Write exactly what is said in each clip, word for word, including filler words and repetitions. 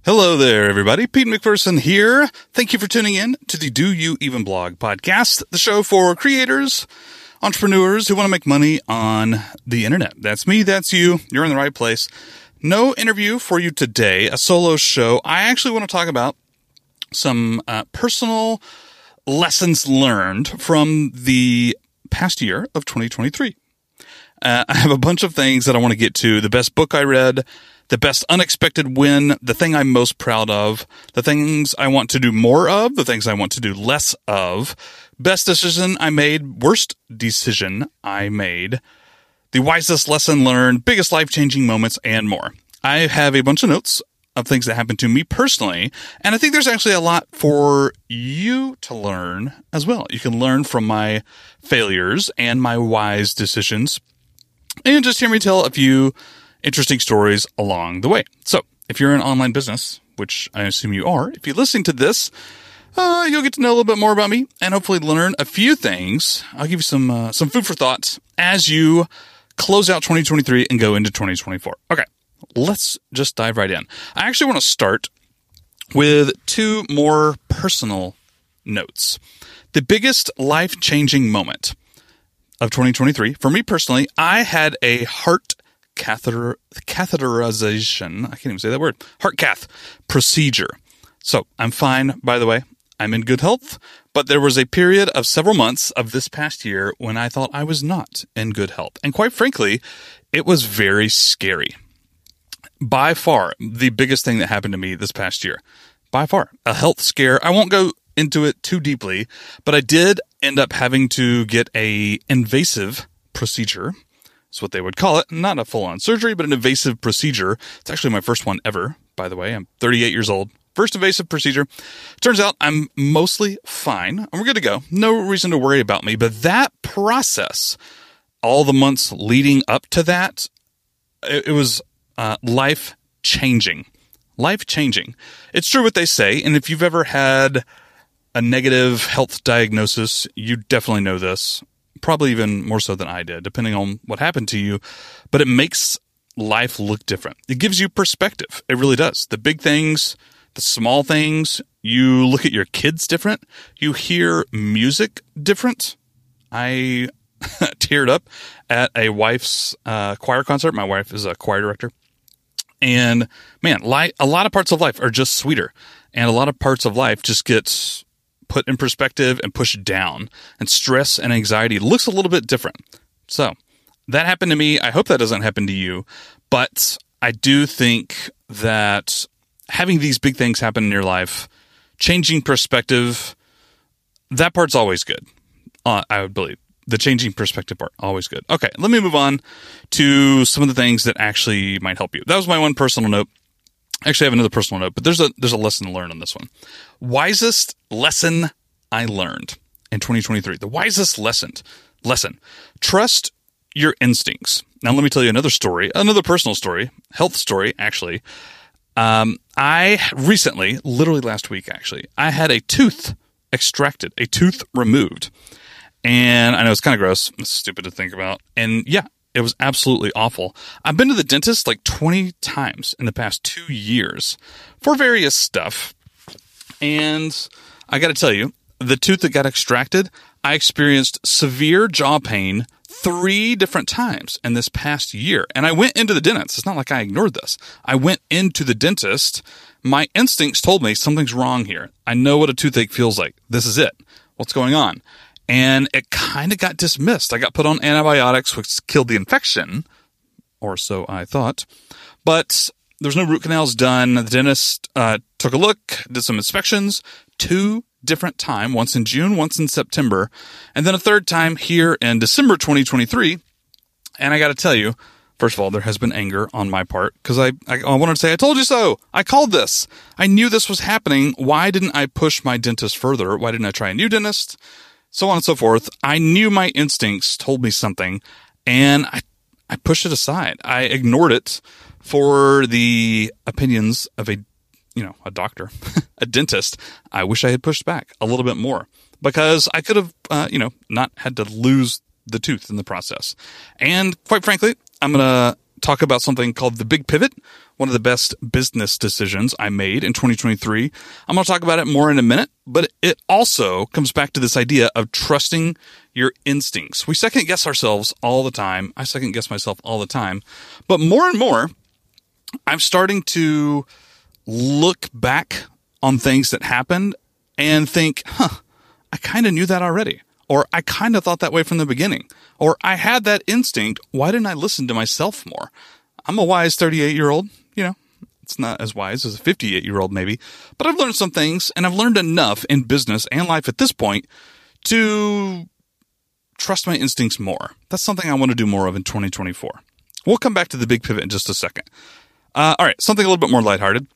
Hello there, everybody. Pete McPherson here. Thank you for tuning in to the Do You Even Blog podcast, the show for creators, entrepreneurs who want to make money on the internet. That's me. That's you. You're in the right place. No interview for you today, a solo show. I actually want to talk about some uh, personal lessons learned from the past year of twenty twenty-three. Uh, I have a bunch of things that I want to get to. The best book I read, the best unexpected win, the thing I'm most proud of, the things I want to do more of, the things I want to do less of, best decision I made, worst decision I made, the wisest lesson learned, biggest life-changing moments, and more. I have a bunch of notes of things that happened to me personally, and I think there's actually a lot for you to learn as well. You can learn from my failures and my wise decisions, and just hear me tell a few interesting stories along the way. So, if you're in online business, which I assume you are, if you're listening to this, uh, you'll get to know a little bit more about me and hopefully learn a few things. I'll give you some uh, some food for thought as you close out twenty twenty-three and go into twenty twenty-four. Okay, let's just dive right in. I actually want to start with two more personal notes. The biggest life-changing moment of twenty twenty-three, for me personally, I had a heart catheter catheterization. I can't even say that word. Heart cath procedure. So I'm fine, by the way. I'm in good health, but there was a period of several months of this past year when I thought I was not in good health. And quite frankly, it was very scary. By far, the biggest thing that happened to me this past year. By far, a health scare. I won't go into it too deeply, but I did end up having to get a invasive procedure. That's what they would call it. Not a full-on surgery, but an invasive procedure. It's actually my first one ever, by the way. I'm thirty-eight years old. First invasive procedure. Turns out I'm mostly fine, and we're good to go. No reason to worry about me, but that process, all the months leading up to that, it, it was uh, life-changing. Life-changing. It's true what they say, and if you've ever had a negative health diagnosis, you definitely know this. Probably even more so than I did, depending on what happened to you. But it makes life look different. It gives you perspective. It really does. The big things, the small things, you look at your kids different. You hear music different. I teared up at a wife's uh, choir concert. My wife is a choir director. And man, li- a lot of parts of life are just sweeter. And a lot of parts of life just get put in perspective and pushed down, and stress and anxiety looks a little bit different. So that happened to me. I hope that doesn't happen to you, but I do think that having these big things happen in your life, changing perspective, that part's always good. Uh, I would believe the changing perspective part, always good. Okay, let me move on to some of the things that actually might help you. That was my one personal note. Actually, I have another personal note, but there's a there's a lesson to learn on this one. Wisest lesson I learned in twenty twenty-three. The wisest lesson. Lesson. Trust your instincts. Now, let me tell you another story, another personal story, health story, actually. Um, I recently, literally last week, actually, I had a tooth extracted, a tooth removed. And I know it's kind of gross. It's stupid to think about. And yeah, it was absolutely awful. I've been to the dentist like twenty times in the past two years for various stuff. And I got to tell you, the tooth that got extracted, I experienced severe jaw pain three different times in this past year. And I went into the dentist. It's not like I ignored this. I went into the dentist. My instincts told me something's wrong here. I know what a toothache feels like. This is it. What's going on? And it kind of got dismissed. I got put on antibiotics, which killed the infection, or so I thought. But there was no root canals done. The dentist uh, took a look, did some inspections, two different times, once in June, once in September, and then a third time here in December twenty twenty-three. And I got to tell you, first of all, there has been anger on my part because I, I, I wanted to say, I told you so. I called this. I knew this was happening. Why didn't I push my dentist further? Why didn't I try a new dentist? So on and so forth. I knew my instincts told me something, and I, I pushed it aside. I ignored it for the opinions of a, you know, a doctor, a dentist. I wish I had pushed back a little bit more because I could have, uh, you know, not had to lose the tooth in the process. And quite frankly, I'm going to talk about something called the Big Pivot, one of the best business decisions I made in twenty twenty-three. I'm going to talk about it more in a minute, but it also comes back to this idea of trusting your instincts. We second guess ourselves all the time. I second guess myself all the time, but more and more, I'm starting to look back on things that happened and think, huh, I kind of knew that already. Or I kind of thought that way from the beginning. Or I had that instinct. Why didn't I listen to myself more? I'm a wise thirty-eight-year-old. You know, it's not as wise as a fifty-eight-year-old maybe. But I've learned some things, and I've learned enough in business and life at this point to trust my instincts more. That's something I want to do more of in twenty twenty-four. We'll come back to the Big Pivot in just a second. Uh, all right, something a little bit more lighthearted.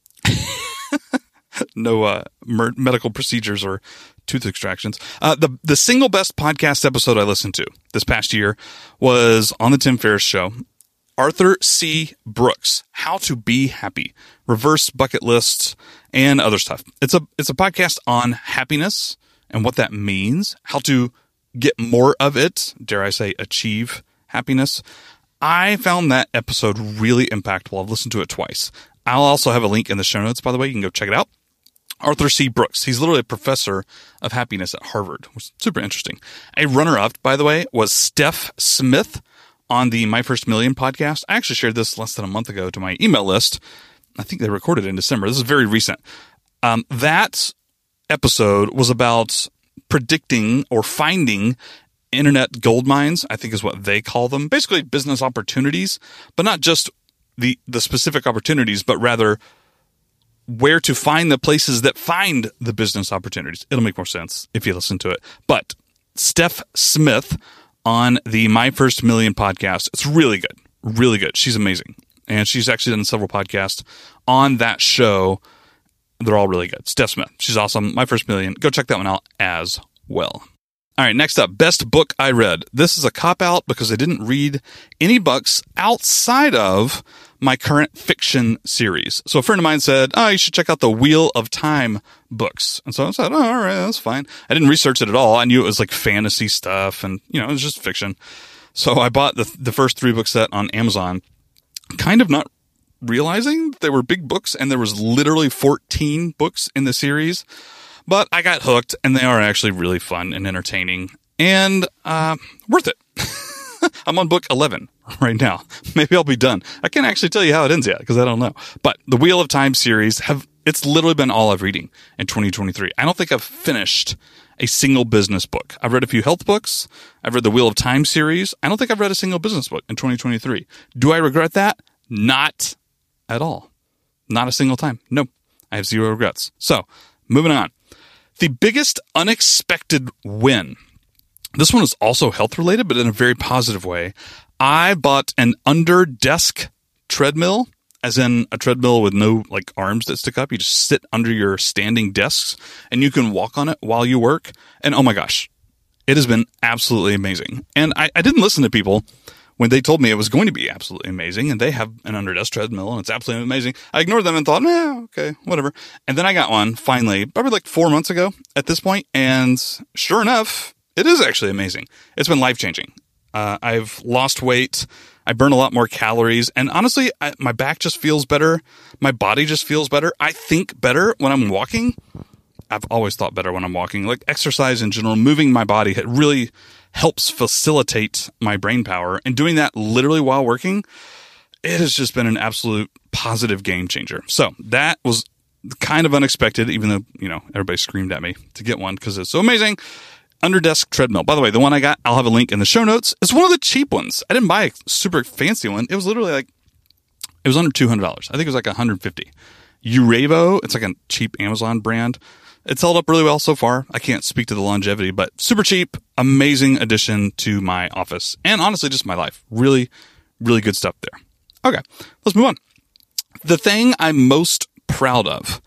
No uh, mer- medical procedures or tooth extractions. Uh, the the single best podcast episode I listened to this past year was on the Tim Ferriss Show. Arthur C. Brooks, How to Be Happy, Reverse Bucket Lists, and other stuff. It's a it's a podcast on happiness and what that means, how to get more of it, dare I say, achieve happiness. I found that episode really impactful. I've listened to it twice. I'll also have a link in the show notes, by the way. You can go check it out. Arthur C. Brooks. He's literally a professor of happiness at Harvard, which is super interesting. A runner-up, by the way, was Steph Smith on the My First Million podcast. I actually shared this less than a month ago to my email list. I think they recorded it in December. This is very recent. Um, that episode was about predicting or finding internet gold mines, I think is what they call them. Basically business opportunities, but not just the, the specific opportunities, but rather where to find the places that find the business opportunities. It'll make more sense if you listen to it. But Steph Smith on the My First Million podcast, it's really good. Really good. She's amazing. And she's actually done several podcasts on that show. They're all really good. Steph Smith. She's awesome. My First Million. Go check that one out as well. All right, next up, best book I read. This is a cop-out because I didn't read any books outside of my current fiction series. So a friend of mine said, oh, you should check out the Wheel of Time books. And so I said, oh, all right, that's fine. I didn't research it at all. I knew it was like fantasy stuff and, you know, it was just fiction. So I bought the the first three book set on Amazon, kind of not realizing they were big books and there was literally fourteen books in the series. But I got hooked, and they are actually really fun and entertaining, and uh, worth it. I'm on book eleven right now. Maybe I'll be done. I can't actually tell you how it ends yet, because I don't know. But the Wheel of Time series, have it's literally been all I've reading in twenty twenty-three. I don't think I've finished a single business book. I've read a few health books. I've read the Wheel of Time series. I don't think I've read a single business book in twenty twenty-three. Do I regret that? Not at all. Not a single time. No. I have zero regrets. So, moving on. The biggest unexpected win. This one is also health related, but in a very positive way. I bought an under desk treadmill, as in a treadmill with no like arms that stick up. You just sit under your standing desks and you can walk on it while you work. And oh my gosh, it has been absolutely amazing. And I, I didn't listen to people when they told me it was going to be absolutely amazing, and they have an under desk treadmill and it's absolutely amazing. I ignored them and thought, eh, okay, whatever. And then I got one finally, probably like four months ago at this point, and sure enough, it is actually amazing. It's been life changing. Uh, I've lost weight. I burn a lot more calories, and honestly, I, my back just feels better. My body just feels better. I think better when I'm walking. I've always thought better when I'm walking. Like exercise in general, moving my body, it really helps facilitate my brain power. And doing that literally while working, it has just been an absolute positive game changer. So that was kind of unexpected, even though, you know, everybody screamed at me to get one because it's so amazing. Under desk treadmill. By the way, the one I got, I'll have a link in the show notes. It's one of the cheap ones. I didn't buy a super fancy one. It was literally like, it was under two hundred dollars. I think it was like one hundred fifty dollars. Urevo, it's like a cheap Amazon brand. It's held up really well so far. I can't speak to the longevity, but super cheap, amazing addition to my office. And honestly, just my life. Really, really good stuff there. Okay, let's move on. The thing I'm most proud of,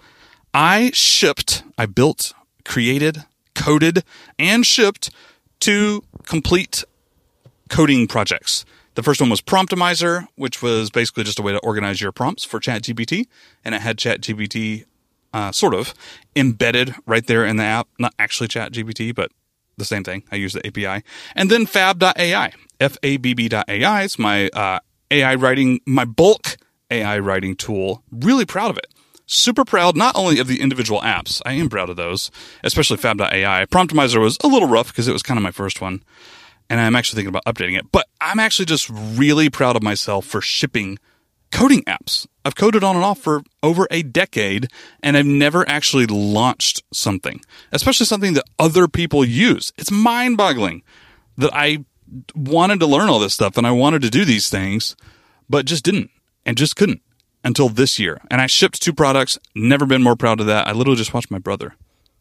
I shipped, I built, created, coded, and shipped two complete coding projects. The first one was Promptomizer, which was basically just a way to organize your prompts for ChatGPT. And it had ChatGPT uh, sort of embedded right there in the app. Not actually ChatGPT, but the same thing. I use the A P I. And then Fab dot A I. F A B B dot A I is my uh, A I writing, my bulk A I writing tool. Really proud of it. Super proud not only of the individual apps. I am proud of those, especially Fab dot A I. Promptomizer was a little rough because it was kind of my first one, and I'm actually thinking about updating it. But I'm actually just really proud of myself for shipping coding apps. I've coded on and off for over a decade, and I've never actually launched something, especially something that other people use. It's mind-boggling that I wanted to learn all this stuff and I wanted to do these things, but just didn't and just couldn't until this year. And I shipped two products, never been more proud of that. I literally just watched my brother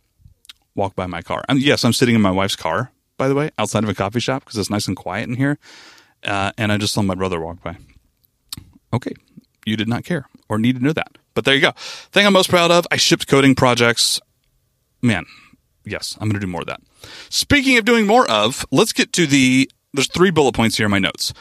walk by my car. And yes, I'm sitting in my wife's car, by the way, outside of a coffee shop because it's nice and quiet in here. Uh, and I just saw my brother walk by. Okay, you did not care or need to know that. But there you go. Thing I'm most proud of, I shipped coding projects. Man, yes, I'm going to do more of that. Speaking of doing more of, let's get to the, there's three bullet points here in my notes.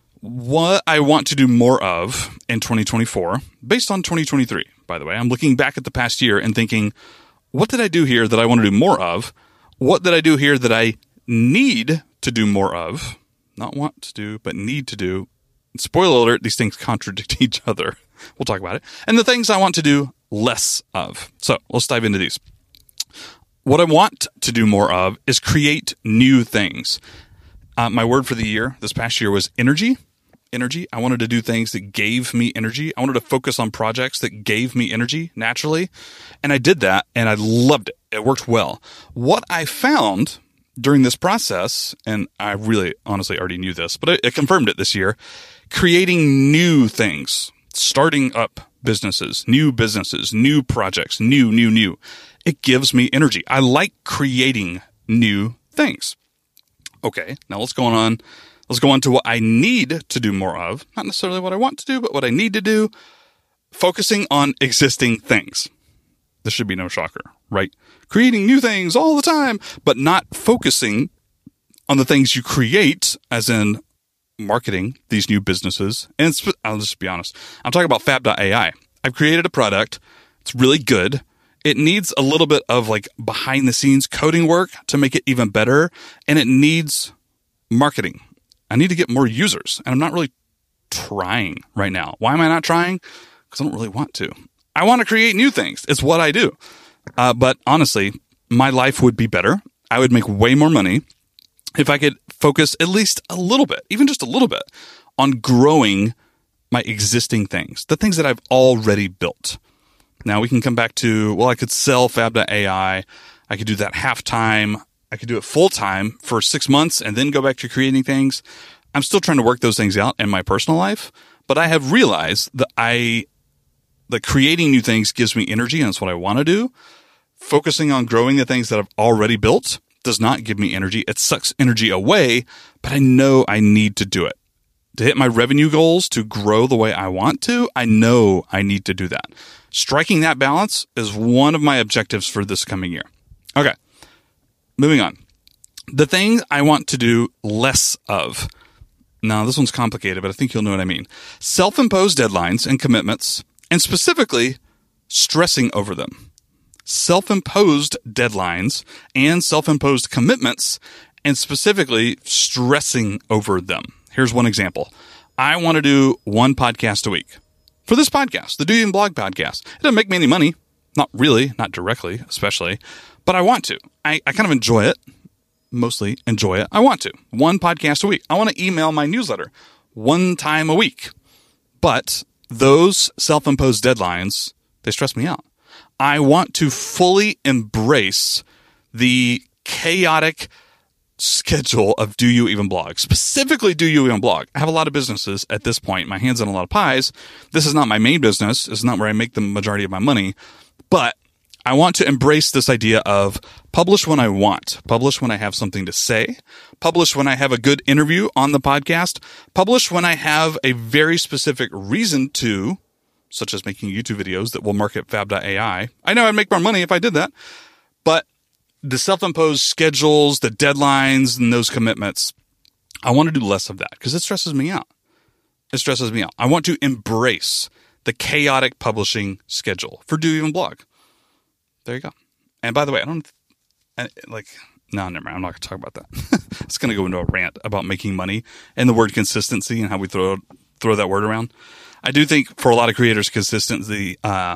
What I want to do more of in twenty twenty-four, based on twenty twenty-three, by the way. I'm looking back at the past year and thinking, what did I do here that I want to do more of? What did I do here that I need to do more of? Not want to do, but need to do. Spoiler alert, these things contradict each other. We'll talk about it. And the things I want to do less of. So let's dive into these. What I want to do more of is create new things. Uh, my word for the year this past year was energy. Energy. I wanted to do things that gave me energy. I wanted to focus on projects that gave me energy naturally. And I did that and I loved it. It worked well. What I found during this process, and I really honestly already knew this, but it, it confirmed it this year, creating new things, starting up businesses, new businesses, new projects, new, new, new. It gives me energy. I like creating new things. Okay, now let's go on. Let's go on to what I need to do more of. Not necessarily what I want to do, but what I need to do. Focusing on existing things. This should be no shocker, right? Creating new things all the time, but not focusing on the things you create, as in marketing these new businesses. And sp- I'll just be honest. I'm talking about Fab dot A I. I've created a product. It's really good. It needs a little bit of like behind the scenes coding work to make it even better. And it needs marketing. I need to get more users, and I'm not really trying right now. Why am I not trying? Because I don't really want to. I want to create new things. It's what I do. Uh, but honestly, my life would be better. I would make way more money if I could focus at least a little bit, even just a little bit, on growing my existing things, the things that I've already built. Now we can come back to, well, I could sell Fab dot A I. I could do that half-time. I could do it full-time for six months and then go back to creating things. I'm still trying to work those things out in my personal life, but I have realized that I, that creating new things gives me energy, and that's what I want to do. Focusing on growing the things that I've already built does not give me energy. It sucks energy away, but I know I need to do it. To hit my revenue goals, to grow the way I want to, I know I need to do that. Striking that balance is one of my objectives for this coming year. Okay. Moving on. The thing I want to do less of. Now, this one's complicated, but I think you'll know what I mean. Self-imposed deadlines and commitments, and specifically stressing over them. Self-imposed deadlines and self-imposed commitments, and specifically stressing over them. Here's one example. I want to do one podcast a week. For this podcast, the Do You Even Blog podcast. It doesn't make me any money. Not really, not directly, especially. But I want to. I, I kind of enjoy it. Mostly enjoy it. I want to. One podcast a week. I want to email my newsletter one time a week. But those self-imposed deadlines, they stress me out. I want to fully embrace the chaotic schedule of Do You Even Blog. Specifically, Do You Even Blog. I have a lot of businesses at this point. My hands in a lot of pies. This is not my main business. It's not where I make the majority of my money. But I want to embrace this idea of publish when I want, publish when I have something to say, publish when I have a good interview on the podcast, publish when I have a very specific reason to, such as making YouTube videos that will market Fab dot A I. I know I'd make more money if I did that, but the self-imposed schedules, the deadlines, and those commitments, I want to do less of that because it stresses me out. It stresses me out. I want to embrace the chaotic publishing schedule for Do You Even Blog. There you go. And by the way, I don't I, like, no, never mind. I'm not going to talk about that. It's going to go into a rant about making money and the word consistency and how we throw throw that word around. I do think for a lot of creators, consistency uh,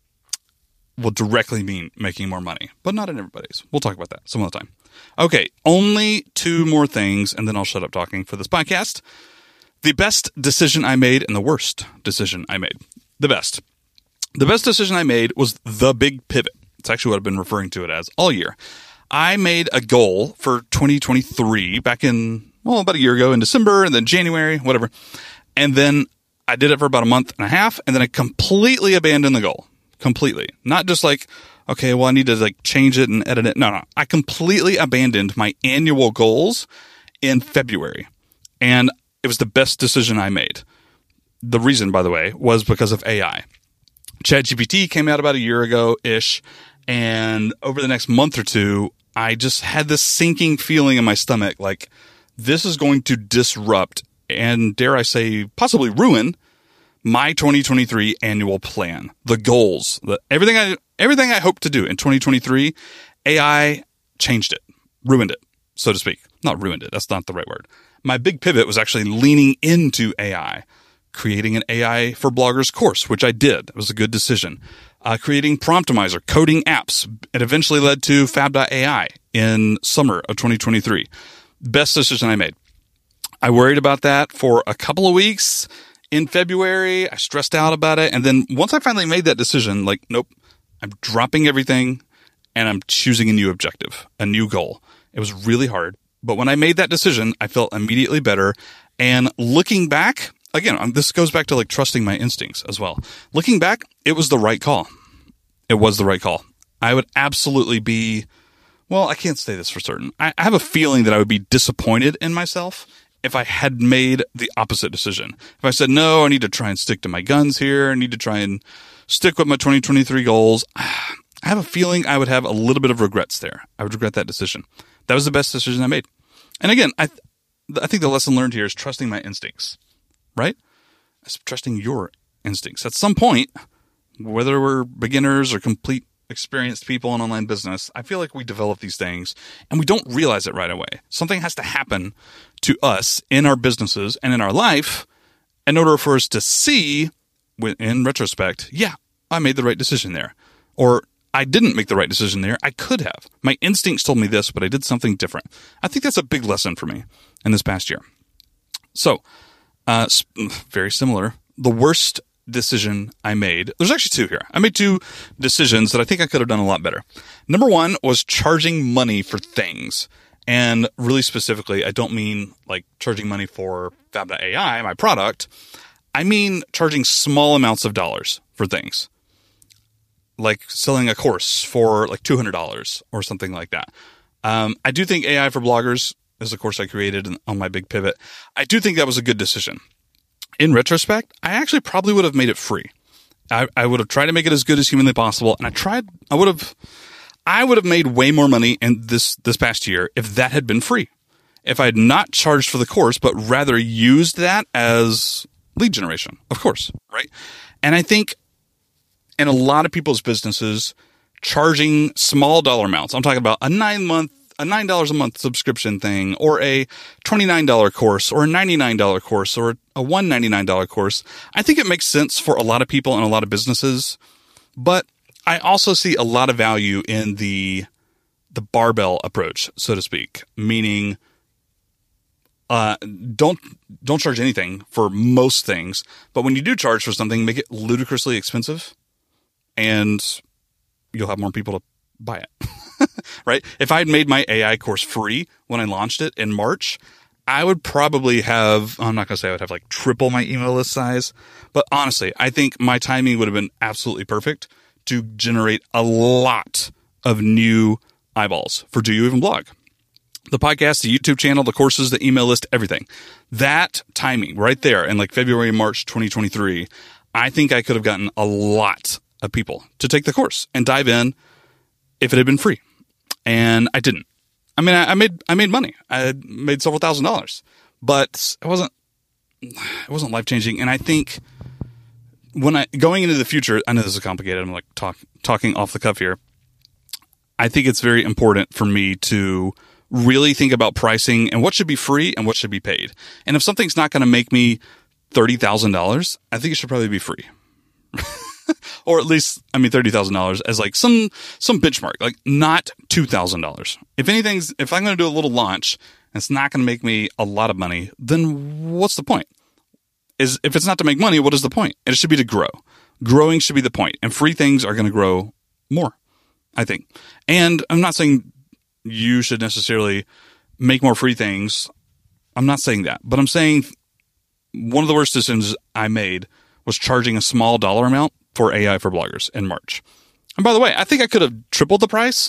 will directly mean making more money, but not in everybody's. We'll talk about that some other time. Okay, only two more things, and then I'll shut up talking for this podcast. The best decision I made and the worst decision I made. The best. The best decision I made was the big pivot. It's actually what I've been referring to it as all year. I made a goal for twenty twenty-three back in, well, about a year ago in December and then January, whatever. And then I did it for about a month and a half, and then I completely abandoned the goal. Completely. Not just like, okay, well, I need to like change it and edit it. No, no. I completely abandoned my annual goals in February. And it was the best decision I made. The reason, by the way, was because of A I. ChatGPT came out about a year ago-ish, and over the next month or two, I just had this sinking feeling in my stomach, like this is going to disrupt and, dare I say, possibly ruin my twenty twenty-three annual plan, the goals, the, everything I everything I hoped to do in twenty twenty-three, A I changed it, ruined it, so to speak. Not ruined it, that's not the right word. My big pivot was actually leaning into A I. Creating an A I for bloggers course, which I did. It was a good decision. Uh, creating Promptomizer, coding apps. It eventually led to Fab dot A I in summer of twenty twenty-three. Best decision I made. I worried about that for a couple of weeks in February. I stressed out about it. And then once I finally made that decision, like, nope, I'm dropping everything and I'm choosing a new objective, a new goal. It was really hard. But when I made that decision, I felt immediately better. And looking back, again, this goes back to like trusting my instincts as well. Looking back, it was the right call. It was the right call. I would absolutely be, well, I can't say this for certain. I have a feeling that I would be disappointed in myself if I had made the opposite decision. If I said, no, I need to try and stick to my guns here. I need to try and stick with my twenty twenty-three goals. I have a feeling I would have a little bit of regrets there. I would regret that decision. That was the best decision I made. And again, I, th- I think the lesson learned here is trusting my instincts. Right? It's trusting your instincts. At some point, whether we're beginners or complete experienced people in online business, I feel like we develop these things and we don't realize it right away. Something has to happen to us in our businesses and in our life in order for us to see, in retrospect, yeah, I made the right decision there. Or I didn't make the right decision there. I could have. My instincts told me this, but I did something different. I think that's a big lesson for me in this past year. So, Uh, very similar. The worst decision I made, there's actually two here. I made two decisions that I think I could have done a lot better. Number one was charging money for things. And really specifically, I don't mean like charging money for Fab dot A I, my product. I mean charging small amounts of dollars for things. Like selling a course for like two hundred dollars or something like that. Um, I do think A I for bloggers is a course I created on my big pivot. I do think that was a good decision. In retrospect, I actually probably would have made it free. I, I would have tried to make it as good as humanly possible. And I tried, I would have, I would have made way more money in this, this past year if that had been free. If I had not charged for the course, but rather used that as lead generation, of course, right? And I think in a lot of people's businesses, charging small dollar amounts, I'm talking about a nine month a nine dollars a month subscription thing, or a twenty-nine dollars course, or a ninety-nine dollars course, or a one hundred ninety-nine dollars course. I think it makes sense for a lot of people and a lot of businesses, but I also see a lot of value in the the barbell approach, so to speak, meaning uh, don't don't charge anything for most things, but when you do charge for something, make it ludicrously expensive, and you'll have more people to buy it. Right? If I had made my A I course free when I launched it in March, I would probably have, I'm not going to say I would have like triple my email list size, but honestly, I think my timing would have been absolutely perfect to generate a lot of new eyeballs for Do You Even Blog? The podcast, the YouTube channel, the courses, the email list, everything. That timing right there in like February, March twenty twenty-three, I think I could have gotten a lot of people to take the course and dive in if it had been free. And I didn't. I mean, I, I made I made money. I made several thousand dollars, but it wasn't it wasn't life changing. And I think when I going into the future, I know this is complicated. I'm like talk, talking off the cuff here. I think it's very important for me to really think about pricing and what should be free and what should be paid. And if something's not going to make me thirty thousand dollars, I think it should probably be free. Or at least, I mean, thirty thousand dollars as like some, some benchmark, like not two thousand dollars. If anything's, if I'm going to do a little launch and it's not going to make me a lot of money, then what's the point? Is if it's not to make money, what is the point? It should be to grow. Growing should be the point, and free things are going to grow more, I think. And I'm not saying you should necessarily make more free things. I'm not saying that, but I'm saying one of the worst decisions I made was charging a small dollar amount for A I for bloggers in March. And by the way, I think I could have tripled the price,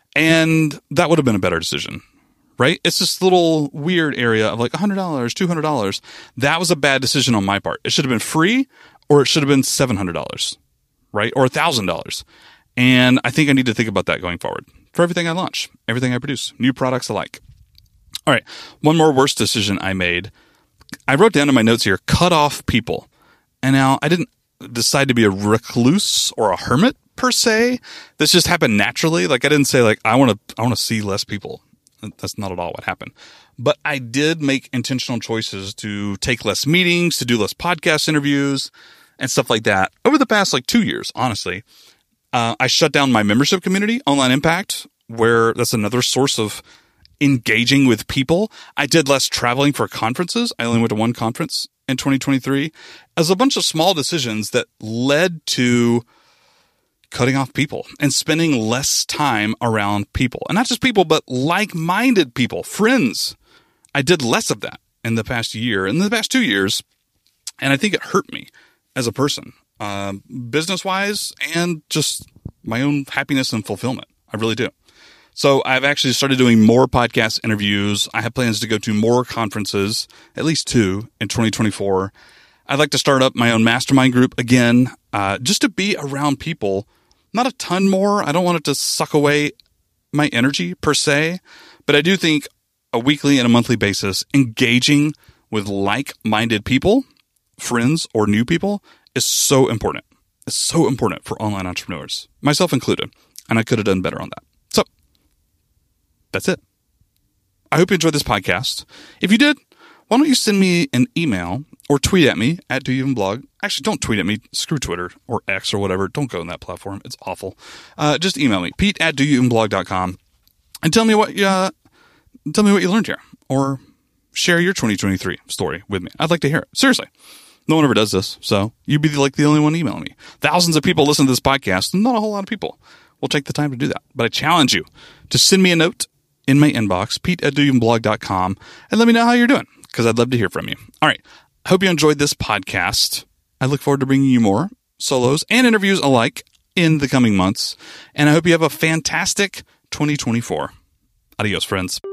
and that would have been a better decision, right? It's this little weird area of like one hundred dollars, two hundred dollars. That was a bad decision on my part. It should have been free, or it should have been seven hundred dollars, right? Or one thousand dollars. And I think I need to think about that going forward for everything I launch, everything I produce, new products alike. All right. One more worst decision I made. I wrote down in my notes here, cut off people. And now I didn't decide to be a recluse or a hermit per se. This just happened naturally. Like I didn't say like, I want to, I want to see less people. That's not at all what happened. But I did make intentional choices to take less meetings, to do less podcast interviews and stuff like that. Over the past like two years, honestly, uh, I shut down my membership community, Online Impact, where that's another source of engaging with people. I did less traveling for conferences. I only went to one conference in twenty twenty-three. As a bunch of small decisions that led to cutting off people and spending less time around people. And not just people, but like-minded people, friends. I did less of that in the past year, in the past two years. And I think it hurt me as a person, uh, business-wise and just my own happiness and fulfillment. I really do. So I've actually started doing more podcast interviews. I have plans to go to more conferences, at least two in twenty twenty-four. I'd like to start up my own mastermind group again, uh, just to be around people. Not a ton more. I don't want it to suck away my energy per se, but I do think a weekly and a monthly basis, engaging with like-minded people, friends or new people, is so important. It's so important for online entrepreneurs, myself included, and I could have done better on that. So that's it. I hope you enjoyed this podcast. If you did, why don't you send me an email or tweet at me at Do You Even Blog? Actually, don't tweet at me. Screw Twitter or X or whatever. Don't go on that platform. It's awful. Uh, just email me, Pete at do you even blog dot com, and tell me what you, uh, tell me what you learned here, or share your twenty twenty-three story with me. I'd like to hear it. Seriously. No one ever does this, so you'd be like the only one emailing me. Thousands of people listen to this podcast, and not a whole lot of people will take the time to do that. But I challenge you to send me a note in my inbox, Pete at do you even blog dot com, and let me know how you're doing, because I'd love to hear from you. All right. I hope you enjoyed this podcast. I look forward to bringing you more solos and interviews alike in the coming months. And I hope you have a fantastic twenty twenty-four. Adios, friends.